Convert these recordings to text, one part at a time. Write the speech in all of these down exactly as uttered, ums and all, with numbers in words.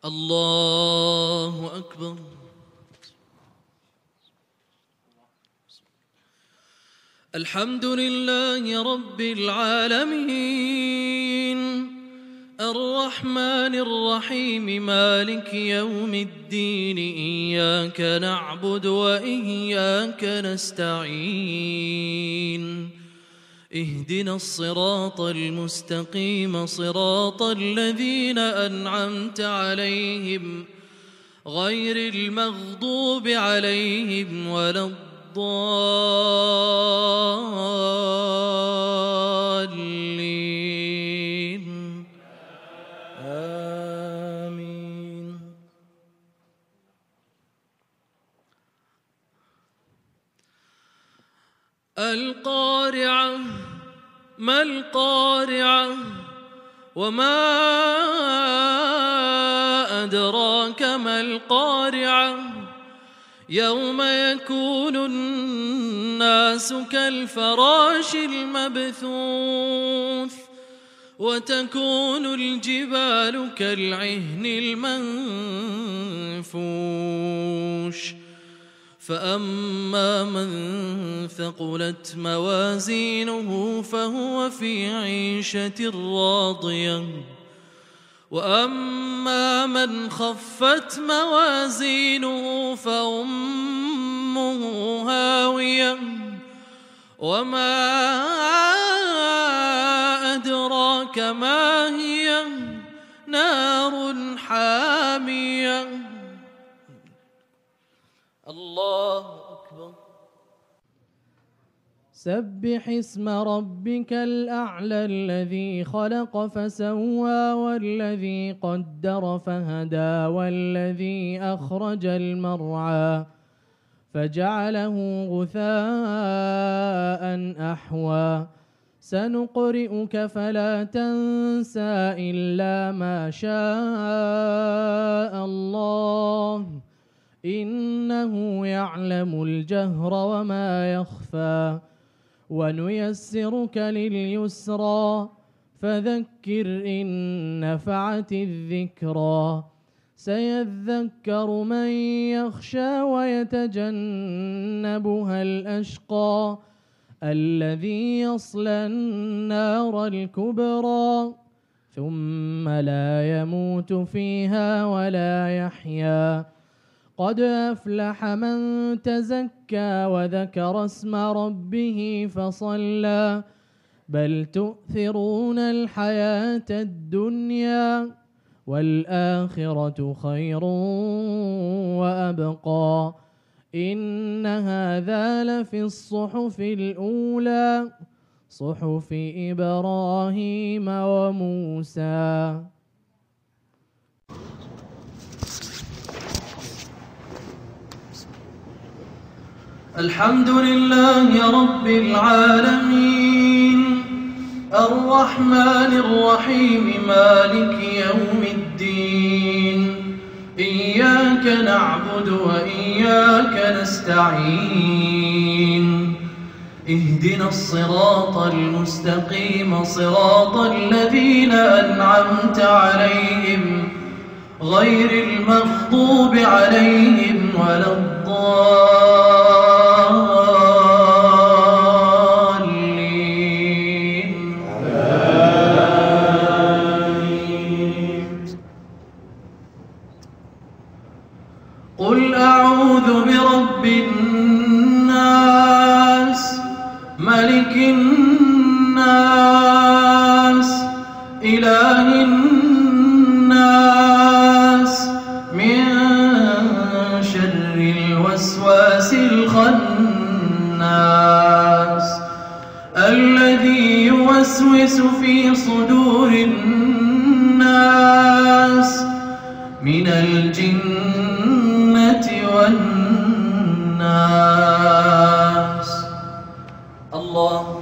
الله أكبر. الحمد لله رب العالمين الرحمن الرحيم مالك يوم الدين إياك نعبد وإياك نستعين اهدنا الصراط المستقيم صراط الذين أنعمت عليهم غير المغضوب عليهم ولا الضالين آمين. القارعة ما القارعة وما أدراك ما القارعة يوم يكون الناس كالفراش المبثوث وتكون الجبال كالعهن المنفوش فأما من ثقلت موازينه فهو في عيشة راضية وأما من خفت موازينه فأمه هاوية وما أدراك ما هي نار حامية. الله أكبر. سبح اسم ربك الأعلى الذي خلق فسوى والذي قدر فهدى والذي أخرج المرعى فجعله غثاء أحوى سنقرئك فلا تنسى إلا ما شاء الله إنه يعلم الجهر وما يخفى ونيسرك لليسرى فذكر إن نفعت الذكرى سيذكر من يخشى ويتجنبها الأشقى الذي يصلى النار الكبرى ثم لا يموت فيها ولا يحيا قد أفلح من تزكى وذكر اسم ربه فصلى بل تؤثرون الحياة الدنيا والآخرة خير وأبقى إن هذا لفي الصحف الأولى صحف إبراهيم وموسى. الحمد لله رب العالمين الرحمن الرحيم مالك يوم الدين إياك نعبد وإياك نستعين اهدنا الصراط المستقيم صراط الذين أنعمت عليهم غير المغضوب عليهم ولا الضالين آمين. قل أعوذ برب الناس ملك الناس إله الناس من شر الوسواس الخناس الذي يوسوس في صدور الناس من الجنة والناس. الله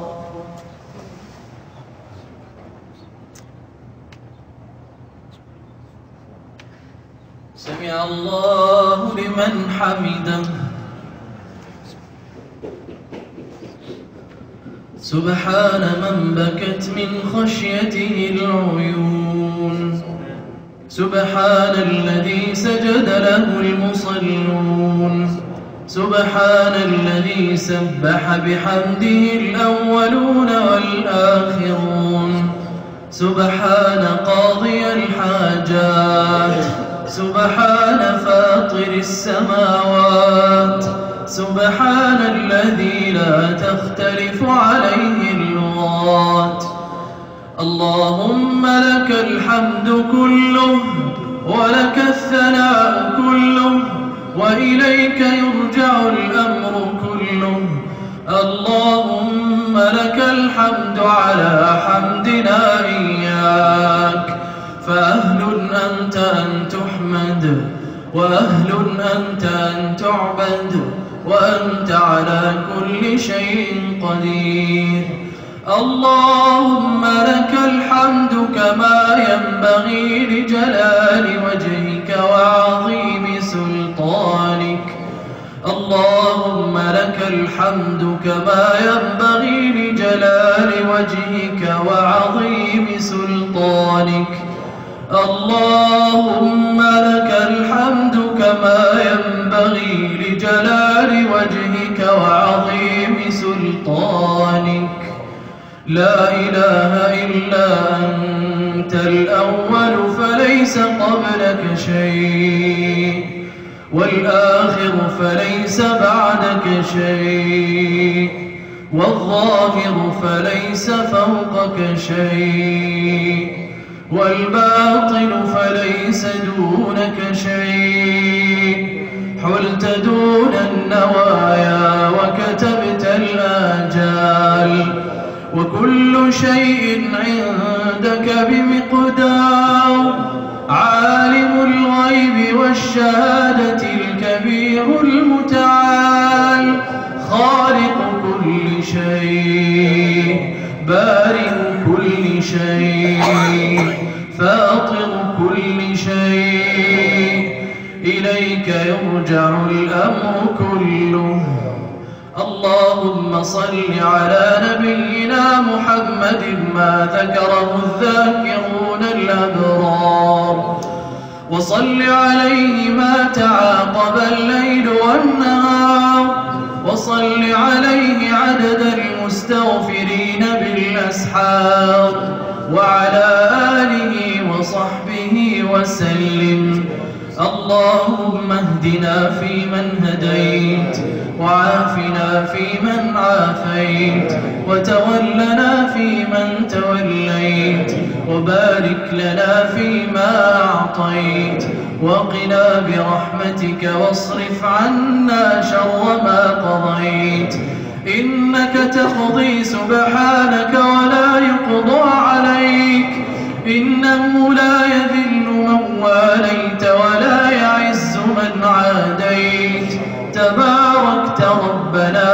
سمع الله لمن حمده. سبحان من بكت من خشيته العيون سبحان الذي سجد له المصلون سبحان الذي سبح بحمده الأولون والآخرون سبحان قاضي الحاجات سبحان فاطر السماوات سبحان الذي لا تختلف عليه اللغات اللهم لك الحمد كله ولك الثناء كله وإليك يرجع الأمر كله اللهم لك الحمد على حمدنا إياك فأهل أنت أن تحمد وأهل أنت أن تعبد وأنت على كل شيء قدير اللهم لك الحمد كما ينبغي لجلال وجهك وعظيم سلطانك اللهم لك الحمد كما ينبغي لجلال وجهك وعظيم سلطانك اللهم لك الحمد كما ينبغي لجلال وجهك وعظيم سلطانك لا إله إلا أنت الأول فليس قبلك شيء والآخر فليس بعدك شيء والظاهر فليس فوقك شيء والباطن فليس دونك شيء حلت دون النوايا وكتبت الآجال وكل شيء عندك بمقدار عالم الغيب والشهادة الكبير المتعال خالق كل شيء بارئ كل شيء فاطر كل شيء إليك يرجع الأمر كله اللهم صل على نبينا محمد ما ذكره الذاكرون الأبرار وصل عليه ما تعاقب الليل والنهار وصل عليه عدد المستغفرين بالأسحار وعلى آله وصحبه وسلم اللهم اهدنا فيمن هديت وعافنا فيمن عافيت وتولنا فيمن توليت وبارك لنا فيما أعطيت وقنا برحمتك واصرف عنا شر ما قضيت إنك تقضي سبحانك ولا يقضى عليك إنه لا يذل من واليت ولا يعز من عاديت تباركت ربنا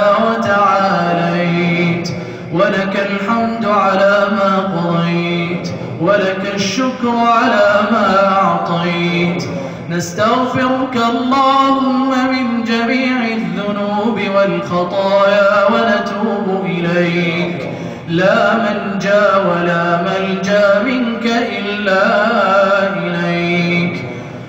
وتعاليت ولك الحمد على ما قضيت ولك الشكر على ما أعطيت نستغفرك اللهم من جميع الذنوب والخطايا ونتوب إليك لا منجا ولا ملجا منك إلا إليك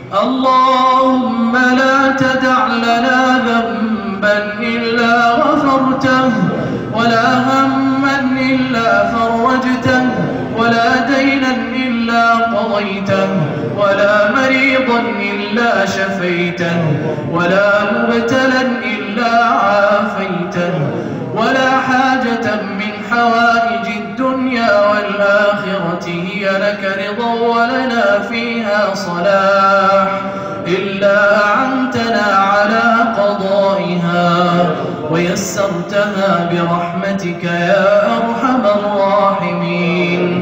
اللهم لا تدع لنا ذنبا إلا غفرته ولا هما إلا فرجته ولا دينا إلا قضيته ولا مريضا إلا شفيته ولا مبتلا إلا عافيته ولا حاجة من حوائج الدنيا والآخرة هي لك رضا ولنا فيها صلاح إلا أعنتنا على قضائها ويسرتها برحمتك يا أرحم الراحمين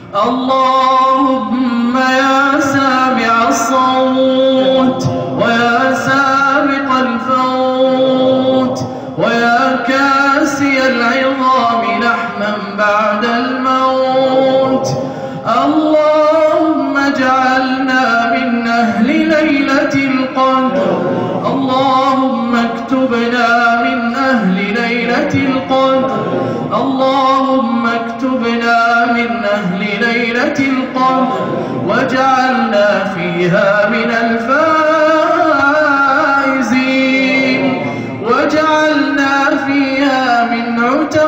اللهم يا سامع الصوت ويا سابق الفوت ويا كاسي العظام لحما بعد الموت اللهم اجعلنا من أهل ليلة القدر اللهم اكتبنا من أهل ليلة القدر اللهم اكتبنا من أهل ليلة القدر واجعلنا فيها من الفائزين، واجعلنا فيها من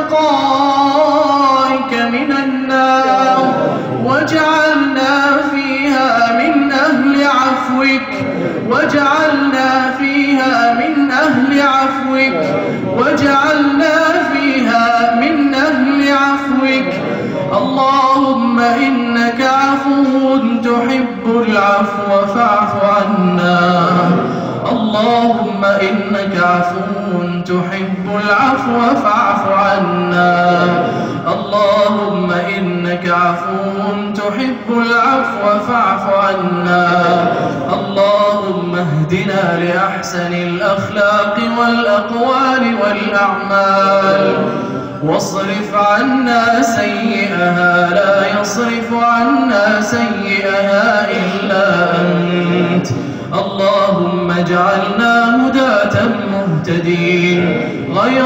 عتقائك من النار، واجعلنا فيها من أهل عفوك، واجعلنا فيها من أهل عفوك، واجعلنا فيها من أهل عفوك. اللهم إنك عفو تحب العفو فاعف عنا. اللهم إنك عفو تحب العفو فاعف عنا. اللهم إنك عفو تحب العفو فاعف عنا. اللهم اهدنا لأحسن الأخلاق والأقوال والأعمال، واصرف عنا سيئها لا يصرف عنا سيئها إلا أنت. اللهم اجعلنا هداة مهتدين غير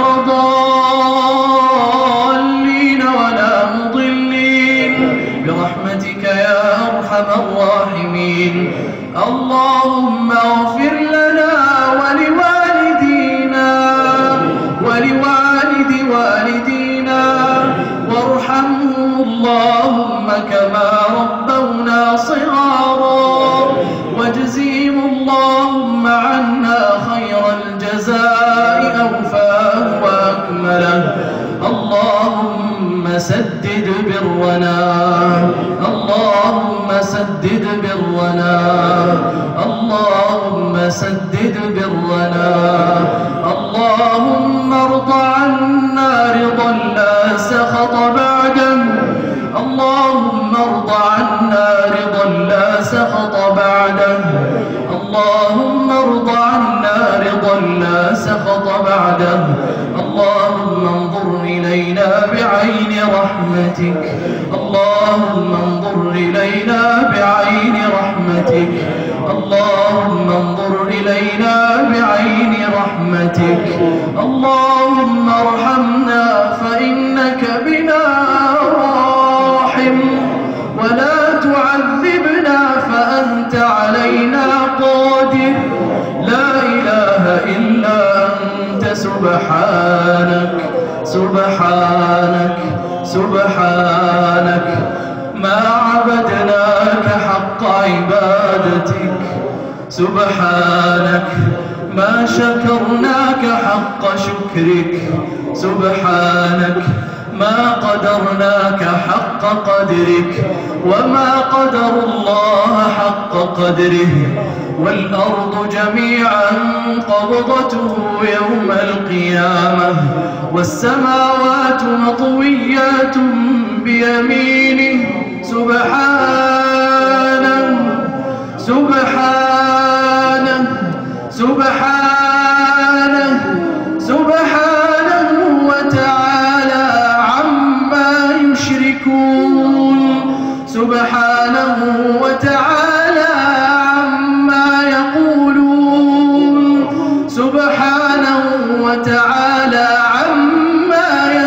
ضالين ولا مضلين برحمتك يا أرحم الراحمين. اللهم اغفر لنا ولوالدينا ولوالد والدينا وارحمهم اللهم كما ربونا صغارا، واجزهم اللهم عنا خير الجزاء أوفاه وأكمله. اللهم سدد برنا، اللهم سدد برنا، اللهم سدد برنا. اللهم ارض عنا رضا لا سخط بعده. اللهم ارض عنا رضا لا سخط بعده. اللهم ارض عنا رضا لا سخط بعده. اللهم انظر إلينا بعين رحمتك. اللهم انظر إلينا بعين رحمتك. اللهم انظر إلينا بعين رحمتك. اللهم ارحمنا فإنك بنا راحم، ولا تعذبنا فأنت علينا قادر. لا إله إلا أنت سبحانك سبحانك سبحانك. ما عبدناك حق عبادتك. سبحانك ما شكرناك حق شكرك. سبحانك ما قدرناك حق قدرك، وما قدر الله حق قدره. والأرض جميعا قبضته يوم القيامة، والسماوات مطويات بيمينه. سبحانه سبحانه سبحانه سبحانه وتعالى عما يشركون. سبحانه وتعالى عما يقولون. سبحانه وتعالى عما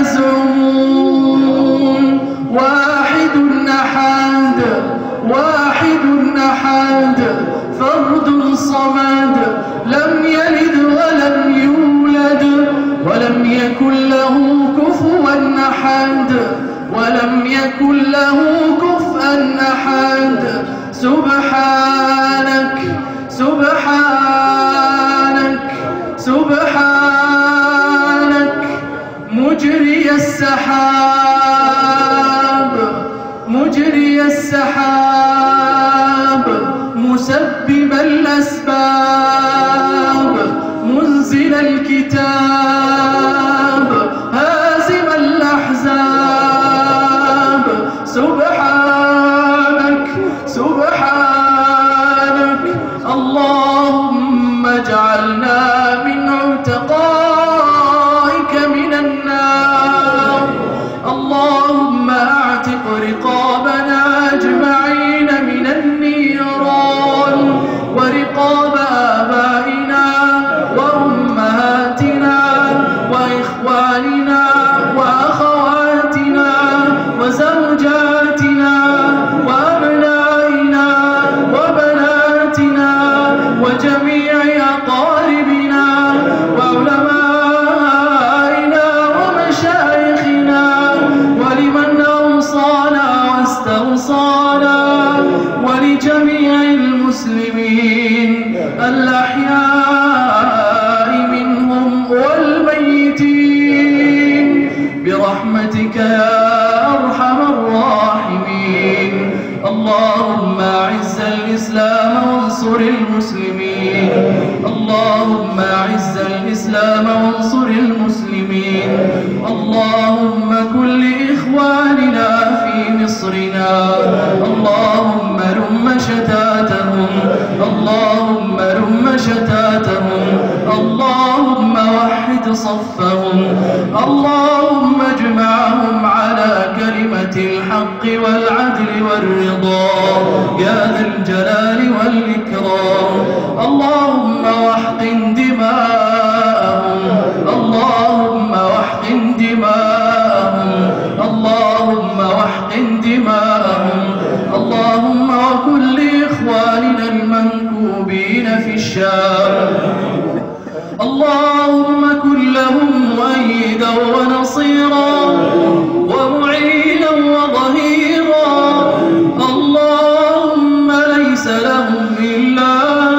يزعمون. واحد أحد واحد أحد فرد صمد، لم يلد ولم يولد ولم يكن له كفوا أحد ولم يكن له كفوا أحد. سبحانك سبحانك سبحانك مجري السحاب مجري السحاب مسبب الأسباب منزل الكتاب هازم الأحزاب. سبحانك سبحانك. اللهم اجعلنا من عتقائك من النار. اللهم اعتق رقابنا أجمعين من النيران، ورقاب آبائنا وأمهاتنا وإخواننا وجميع أقاربنا وعلمائنا ومشايخنا ولمن أوصانا واستوصانا ولجميع المسلمين الأحياء منهم والميتين برحمتك يا أرحم الراحمين. اللهم أعز الإسلام وانصر المسلمين. اللهم أعز الإسلام وانصر المسلمين. اللهم كن لإخواننا في مصرنا. اللهم رم شتاتهم. اللهم رم شتاتهم. اللهم وحد صفهم. اللهم اجمعهم على كلمة الحق والعدل والرضا يا ذا الجلال والإكرام. اللهم واحقن دماءهم. اللهم واحقن دماءهم. اللهم واحقن دماءهم. اللهم وكن لإخواننا المنكوبين في الشام. اللهم كن لهم مؤيدا ونصيرا ومعينا وظهيرا. اللهم ليس لهم إلا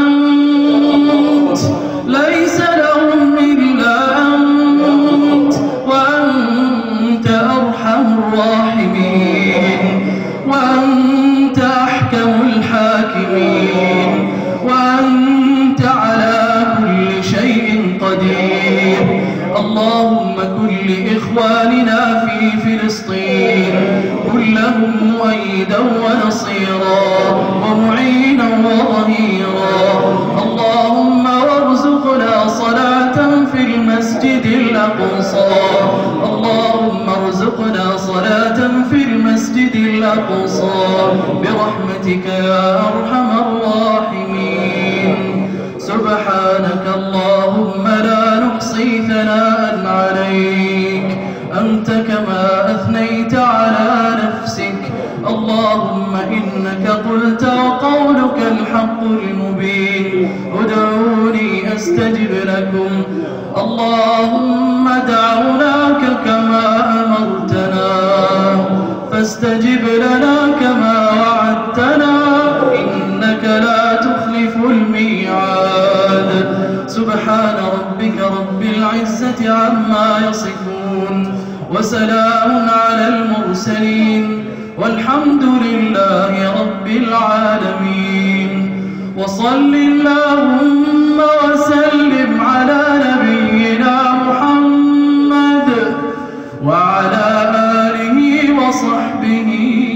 أنت. ليس لهم إلا أنت وأنت أرحم الراحمين وأنت أحكم الحاكمين وأنت على كل شيء قدير. اللهم كن لإخواننا في فلسطين كن لهم مؤيدا ونصيرا ومعينا وظهيرا. اللهم وارزقنا صلاة في المسجد الأقصى. اللهم ارزقنا صلاة في المسجد الأقصى برحمتك يا أرحم الراحمين. سبحانك اللهم لا نحصي ثناء عليك أنت كما أثنيت على نفسك. اللهم إنك قلت وقولك الحق المبين ادعوني أستجب لكم. اللهم دعوناك كما أمرتنا فاستجب لنا كما وعدتنا إنك لا تخلف الميعاد. سبحان ربك رب العزة عما يصفون وسلام على المرسلين والحمد لله رب العالمين. وصل اللهم وسلم على نبينا محمد وعلى آله وصحبه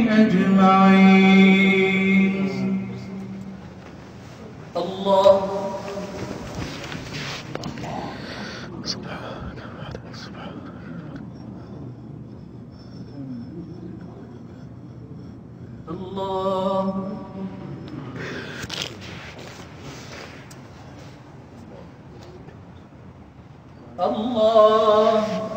أجمعين. الله الله الله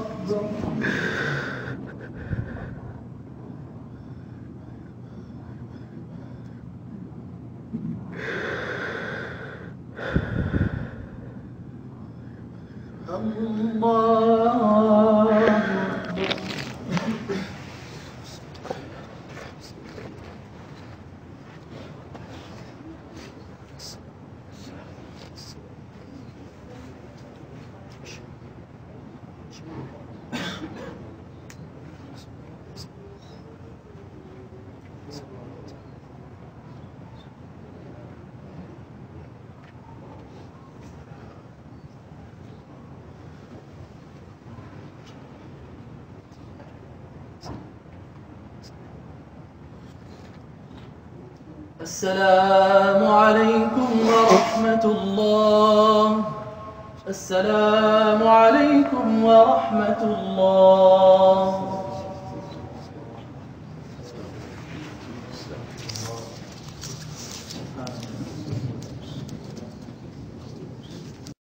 السلام عليكم ورحمة الله. السلام عليكم ورحمة الله.